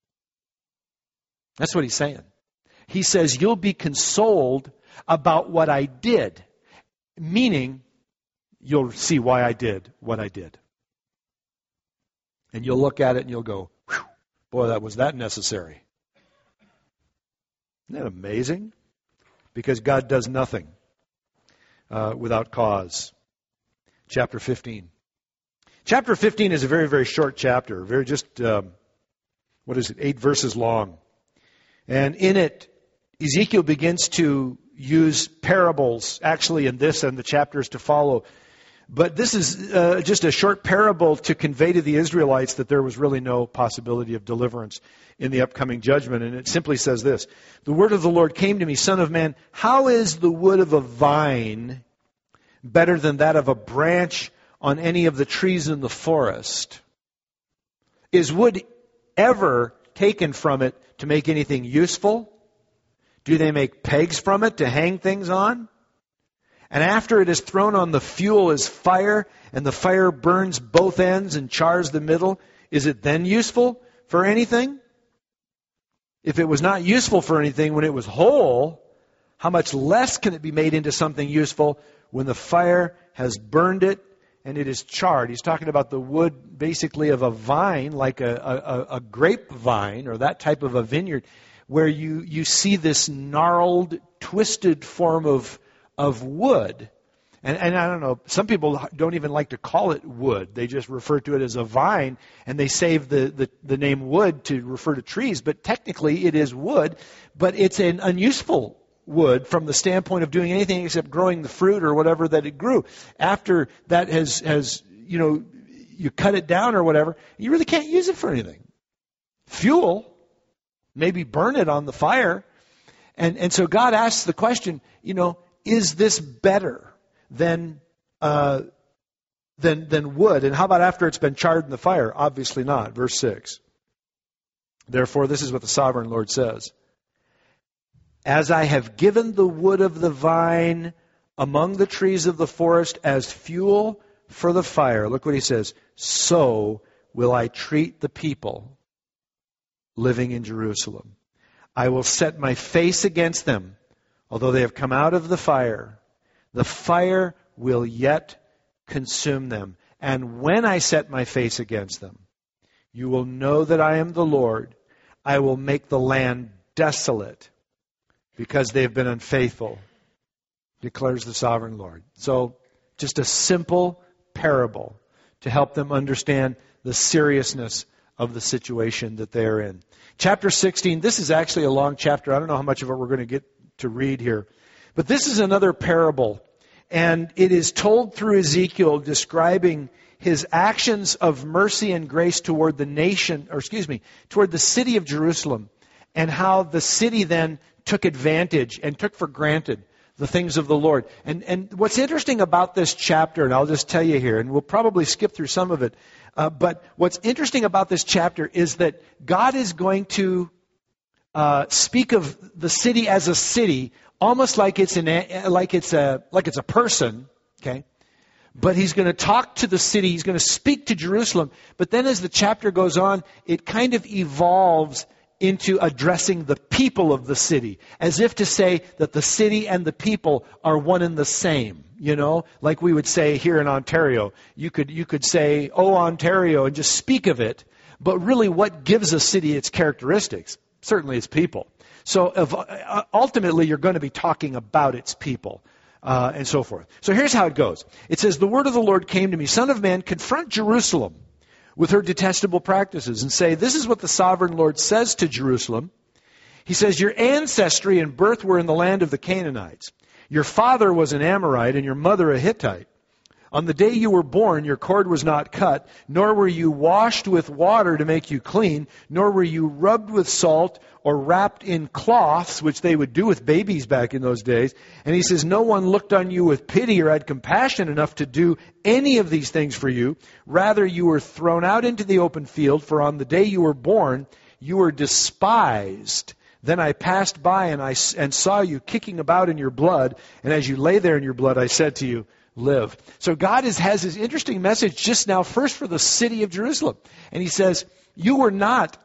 [SPEAKER 1] That's what he's saying. He says, you'll be consoled about what I did. Meaning, you'll see why I did what I did. And you'll look at it and you'll go, boy, was that necessary. Isn't that amazing? Because God does nothing without cause. Chapter 15. Chapter 15 is a very, very short chapter. 8 verses long. And in it, Ezekiel begins to use parables, actually in this and the chapters to follow. But this is just a short parable to convey to the Israelites that there was really no possibility of deliverance in the upcoming judgment. And it simply says this: the word of the Lord came to me, Son of man, how is the wood of a vine better than that of a branch on any of the trees in the forest? Is wood ever taken from it to make anything useful? Do they make pegs from it to hang things on? And after it is thrown on the fuel as fire, and the fire burns both ends and chars the middle, is it then useful for anything? If it was not useful for anything when it was whole, how much less can it be made into something useful when the fire has burned it and it is charred? He's talking about the wood basically of a vine, like a grapevine or that type of a vineyard, where you see this gnarled, twisted form of wood. And I don't know, some people don't even like to call it wood. They just refer to it as a vine, and they save the name wood to refer to trees. But technically it is wood, but it's an unuseful wood from the standpoint of doing anything except growing the fruit or whatever that it grew. After that has you cut it down or whatever, you really can't use it for anything. Fuel, maybe burn it on the fire. And so God asks the question, is this better than wood? And how about after it's been charred in the fire? Obviously not. Verse 6. Therefore, this is what the sovereign Lord says. As I have given the wood of the vine among the trees of the forest as fuel for the fire, look what he says, so will I treat the people living in Jerusalem. I will set my face against them, although they have come out of the fire. The fire will yet consume them. And when I set my face against them, you will know that I am the Lord. I will make the land desolate because they have been unfaithful, declares the sovereign Lord. So, just a simple parable to help them understand the seriousness of the situation that they are in. Chapter 16, this is actually a long chapter. I don't know how much of it we're going to get to read here. But this is another parable. And it is told through Ezekiel describing his actions of mercy and grace toward the toward the city of Jerusalem. And how the city then took advantage and took for granted the things of the Lord. And what's interesting about this chapter, and I'll just tell you here, and we'll probably skip through some of it, but what's interesting about this chapter is that God is going to speak of the city as a city, almost like it's a person, okay? But he's going to talk to the city, he's going to speak to Jerusalem, but then as the chapter goes on, it kind of evolves into addressing the people of the city, as if to say that the city and the people are one and the same. Like we would say here in Ontario. You could say, "Oh, Ontario," and just speak of it. But really, what gives a city its characteristics? Certainly, its people. So ultimately, you're going to be talking about its people and so forth. So here's how it goes. It says, "The word of the Lord came to me, Son of man, confront Jerusalem with her detestable practices and say, this is what the sovereign Lord says to Jerusalem. He says, your ancestry and birth were in the land of the Canaanites. Your father was an Amorite and your mother a Hittite. On the day you were born, your cord was not cut, nor were you washed with water to make you clean, nor were you rubbed with salt or wrapped in cloths, which they would do with babies back in those days. And he says, no one looked on you with pity or had compassion enough to do any of these things for you. Rather, you were thrown out into the open field, for on the day you were born, you were despised. Then I passed by and saw you kicking about in your blood, and as you lay there in your blood, I said to you, live. So God has this interesting message just now, first for the city of Jerusalem. And he says, you were not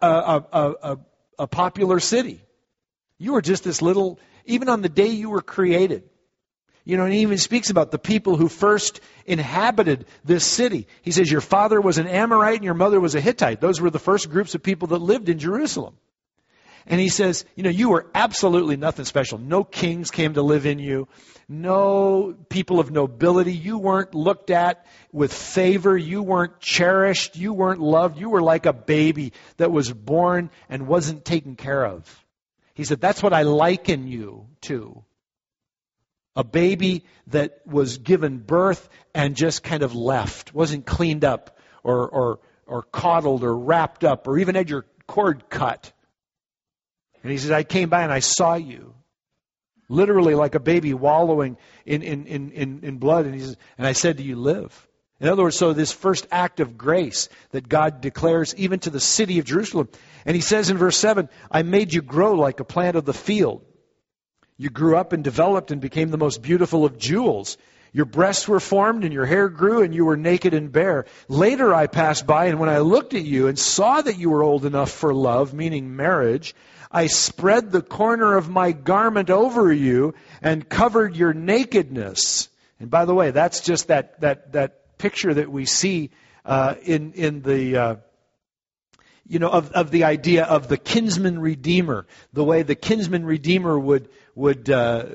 [SPEAKER 1] a popular city. You were just this little, even on the day you were created. And he even speaks about the people who first inhabited this city. He says, your father was an Amorite and your mother was a Hittite. Those were the first groups of people that lived in Jerusalem. And he says, you were absolutely nothing special. No kings came to live in you. No people of nobility. You weren't looked at with favor. You weren't cherished. You weren't loved. You were like a baby that was born and wasn't taken care of. He said, that's what I liken you to. A baby that was given birth and just kind of left. Wasn't cleaned up or coddled or wrapped up or even had your cord cut. And he says, I came by and I saw you. Literally like a baby wallowing in blood. And he says, and I said to you, live. In other words, so this first act of grace that God declares even to the city of Jerusalem. And he says in verse 7, I made you grow like a plant of the field. You grew up and developed and became the most beautiful of jewels. Your breasts were formed and your hair grew and you were naked and bare. Later I passed by, and when I looked at you and saw that you were old enough for love, meaning marriage, I spread the corner of my garment over you and covered your nakedness. And by the way, that's just that picture that we see in the of the idea of the kinsman redeemer, the way the kinsman redeemer would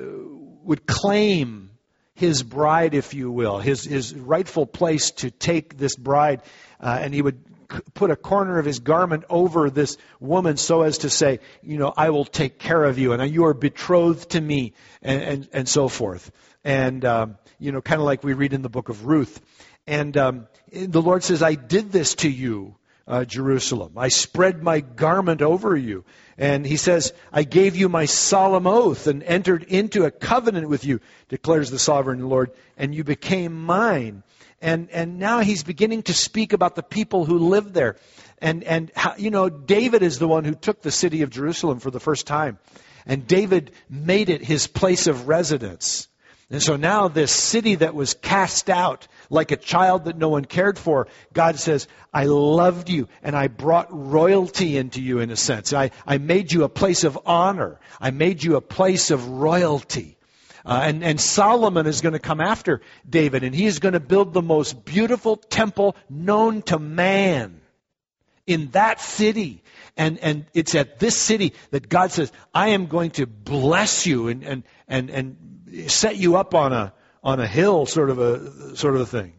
[SPEAKER 1] claim his bride, if you will, his rightful place to take this bride, and he would put a corner of his garment over this woman so as to say, I will take care of you, and you are betrothed to me, and so forth. And, kind of like we read in the book of Ruth. And the Lord says, I did this to you, Jerusalem. I spread my garment over you. And he says, I gave you my solemn oath and entered into a covenant with you, declares the sovereign Lord, and you became mine. And now he's beginning to speak about the people who live there. And how, David is the one who took the city of Jerusalem for the first time. And David made it his place of residence. And so now this city that was cast out like a child that no one cared for, God says, I loved you and I brought royalty into you in a sense. I made you a place of honor. I made you a place of royalty. And Solomon is going to come after David, and he is going to build the most beautiful temple known to man in that city. And it's at this city that God says, I am going to bless you and set you up on a hill, sort of a thing.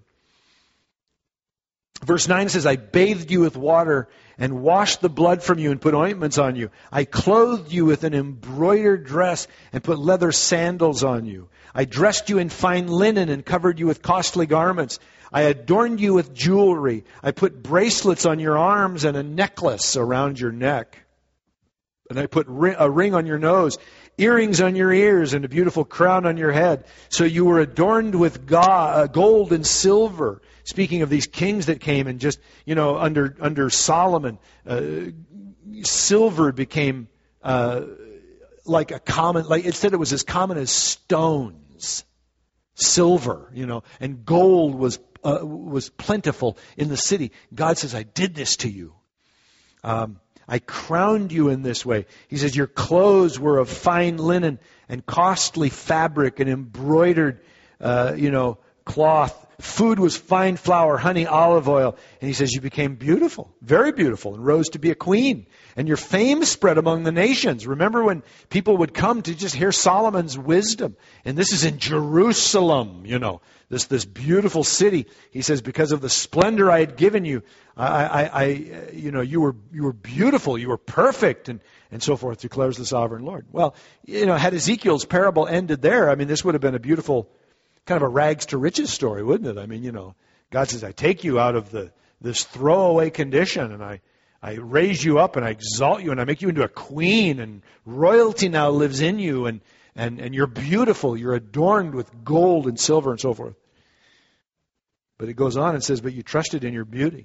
[SPEAKER 1] Verse 9 says, I bathed you with water and washed the blood from you and put ointments on you. I clothed you with an embroidered dress and put leather sandals on you. I dressed you in fine linen and covered you with costly garments. I adorned you with jewelry. I put bracelets on your arms and a necklace around your neck. And I put a ring on your nose, earrings on your ears, and a beautiful crown on your head. So you were adorned with gold and silver. Speaking of these kings that came and just, under Solomon, silver became like a common, it said it was as common as stones. Silver, and gold was plentiful in the city. God says, I did this to you. I crowned you in this way. He says, your clothes were of fine linen and costly fabric and embroidered, cloth. Food was fine flour, honey, olive oil. And he says, you became beautiful, very beautiful, and rose to be a queen. And your fame spread among the nations. Remember when people would come to just hear Solomon's wisdom? And this is in Jerusalem, this beautiful city. He says, because of the splendor I had given you, you were beautiful, you were perfect, and so forth, declares the sovereign Lord. Well, had Ezekiel's parable ended there, this would have been a beautiful kind of a rags to riches story, wouldn't it? God says, I take you out of this throwaway condition, and I raise you up, and I exalt you, and I make you into a queen, and royalty now lives in you, and you're beautiful, you're adorned with gold and silver and so forth. But it goes on and says, but you trusted in your beauty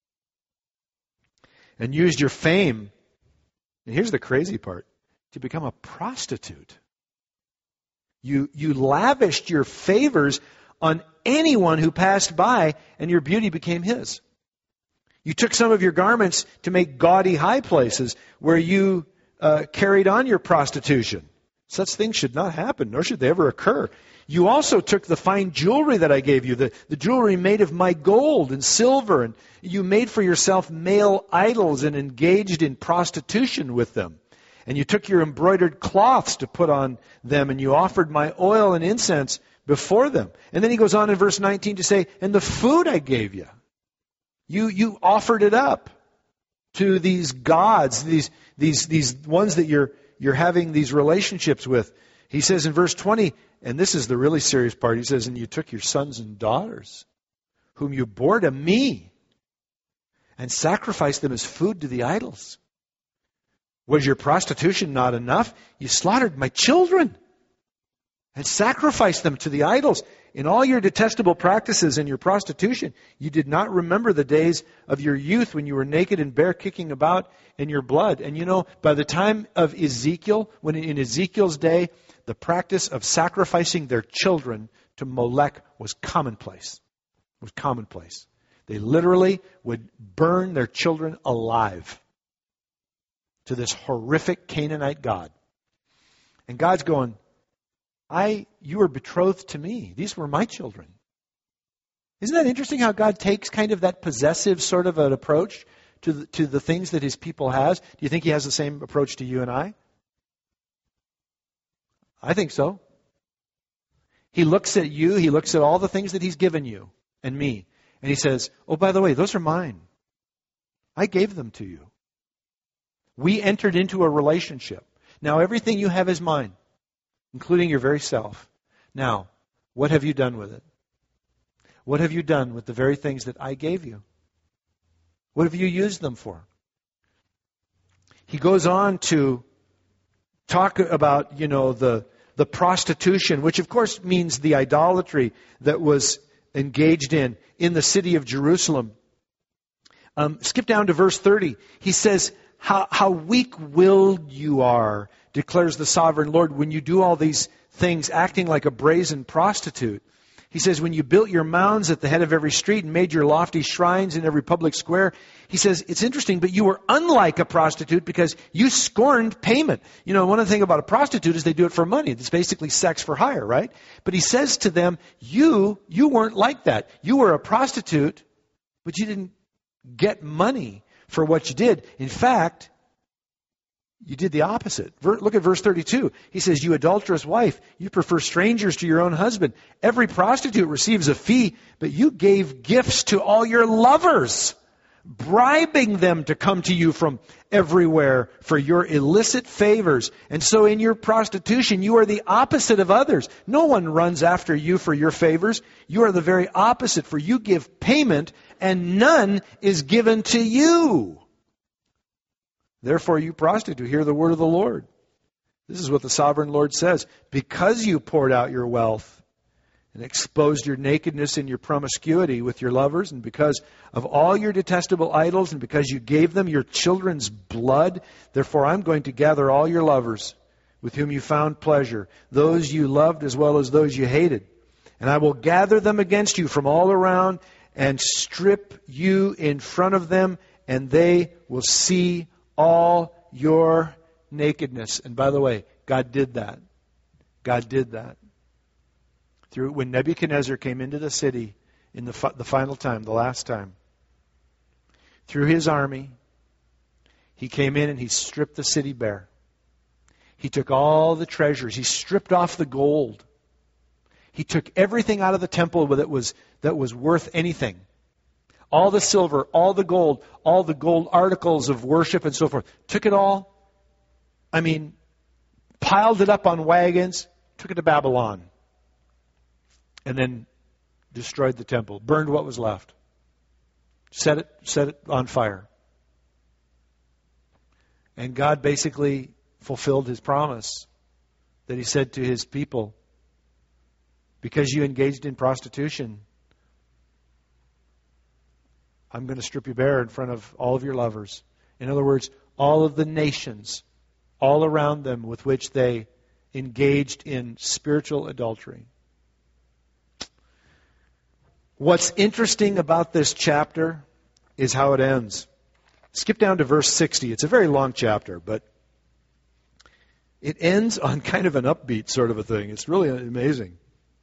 [SPEAKER 1] and used your fame, and here's the crazy part, to become a prostitute. You lavished your favors on anyone who passed by, and your beauty became his. You took some of your garments to make gaudy high places where you carried on your prostitution. Such things should not happen, nor should they ever occur. You also took the fine jewelry that I gave you, the jewelry made of my gold and silver, and you made for yourself male idols and engaged in prostitution with them. And you took your embroidered cloths to put on them, and you offered my oil and incense before them. And then he goes on in verse 19 to say, and the food I gave you, you offered it up to these gods, these ones that you're having these relationships with. He says in verse 20, and this is the really serious part, he says, and you took your sons and daughters, whom you bore to me, and sacrificed them as food to the idols. Was your prostitution not enough? You slaughtered my children and sacrificed them to the idols. In all your detestable practices and your prostitution, you did not remember the days of your youth when you were naked and bare, kicking about in your blood. And by the time of Ezekiel, when in Ezekiel's day, the practice of sacrificing their children to Molech was commonplace. It was commonplace. They literally would burn their children alive to this horrific Canaanite god. And God's going, you were betrothed to me. These were my children. Isn't that interesting how God takes kind of that possessive sort of an approach to the things that his people has? Do you think he has the same approach to you and I? I think so. He looks at you, he looks at all the things that he's given you and me, and he says, oh, by the way, those are mine. I gave them to you. We entered into a relationship. Now everything you have is mine, including your very self. Now, what have you done with it? What have you done with the very things that I gave you? What have you used them for? He goes on to talk about, the prostitution, which of course means the idolatry that was engaged in the city of Jerusalem. Skip down to verse 30. He says, how weak-willed you are, declares the sovereign Lord, when you do all these things acting like a brazen prostitute. He says, when you built your mounds at the head of every street and made your lofty shrines in every public square, he says, it's interesting, but you were unlike a prostitute because you scorned payment. One of the things about a prostitute is they do it for money. It's basically sex for hire, right? But he says to them, you weren't like that. You were a prostitute, but you didn't get money for what you did. In fact, you did the opposite. Look at verse 32. He says, you adulterous wife, you prefer strangers to your own husband. Every prostitute receives a fee, but you gave gifts to all your lovers, bribing them to come to you from everywhere for your illicit favors. And so in your prostitution, you are the opposite of others. No one runs after you for your favors. You are the very opposite, for you give payment and none is given to you. Therefore, you prostitute, hear the word of the Lord. This is what the sovereign Lord says. Because you poured out your wealth and exposed your nakedness and your promiscuity with your lovers, and because of all your detestable idols, and because you gave them your children's blood, therefore I'm going to gather all your lovers with whom you found pleasure, those you loved as well as those you hated. And I will gather them against you from all around and strip you in front of them, and they will see all your nakedness. And by the way, God did that. God did that. When Nebuchadnezzar came into the city in the final time, the last time, through his army, he came in and he stripped the city bare. He took all the treasures. He stripped off the gold. He took everything out of the temple that was worth anything. All the silver, all the gold articles of worship and so forth. Took it all. Piled it up on wagons, took it to Babylon. And then destroyed the temple. Burned what was left. Set it on fire. And God basically fulfilled his promise that he said to his people, because you engaged in prostitution, I'm going to strip you bare in front of all of your lovers. In other words, all of the nations, all around them with which they engaged in spiritual adultery. What's interesting about this chapter is how it ends. Skip down to verse 60. It's a very long chapter, but it ends on kind of an upbeat sort of a thing. It's really amazing.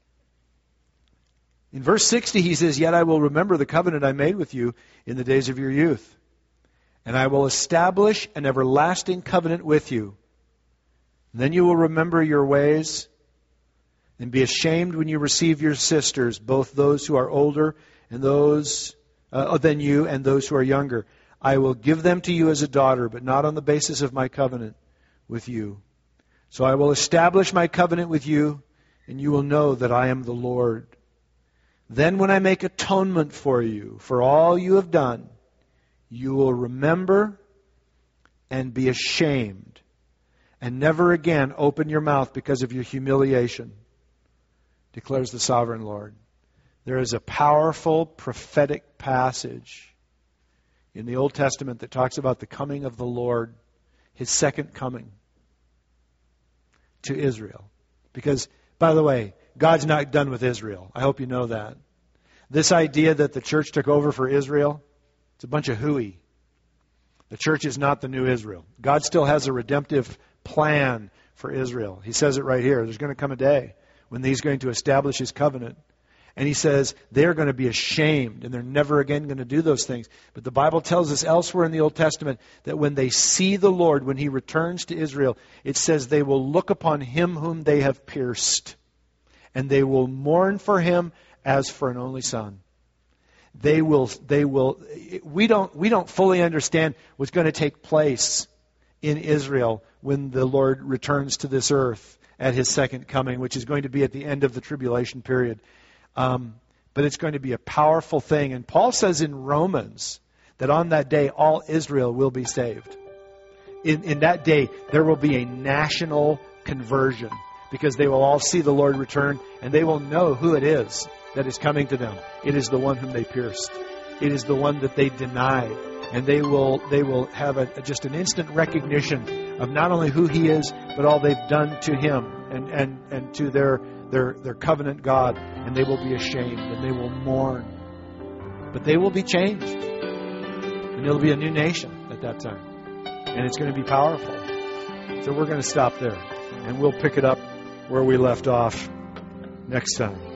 [SPEAKER 1] In verse 60, he says, yet I will remember the covenant I made with you in the days of your youth. And I will establish an everlasting covenant with you. And then you will remember your ways and be ashamed when you receive your sisters, both those who are older and those than you and those who are younger. I will give them to you as a daughter, but not on the basis of my covenant with you. So I will establish my covenant with you, and you will know that I am the Lord. Then when I make atonement for you, for all you have done, you will remember and be ashamed, and never again open your mouth because of your humiliation, declares the sovereign Lord. There is a powerful prophetic passage in the Old Testament that talks about the coming of the Lord, his second coming to Israel. Because, by the way, God's not done with Israel. I hope you know that. This idea that the church took over for Israel, it's a bunch of hooey. The church is not the new Israel. God still has a redemptive plan for Israel. He says it right here. There's going to come a day when he's going to establish his covenant. And he says they're going to be ashamed and they're never again going to do those things. But the Bible tells us elsewhere in the Old Testament that when they see the Lord, when he returns to Israel, it says they will look upon him whom they have pierced. And they will mourn for him as for an only son. We don't fully understand what's going to take place in Israel when the Lord returns to this earth at his second coming, which is going to be at the end of the tribulation period. But it's going to be a powerful thing. And Paul says in Romans that on that day, all Israel will be saved. In that day, there will be a national conversion because they will all see the Lord return and they will know who it is that is coming to them. It is the one whom they pierced. It is the one that they denied. And they will have just an instant recognition of not only who He is, but all they've done to Him and to their covenant God. And they will be ashamed and they will mourn. But they will be changed. And it'll be a new nation at that time. And it's going to be powerful. So we're going to stop there. And we'll pick it up where we left off next time.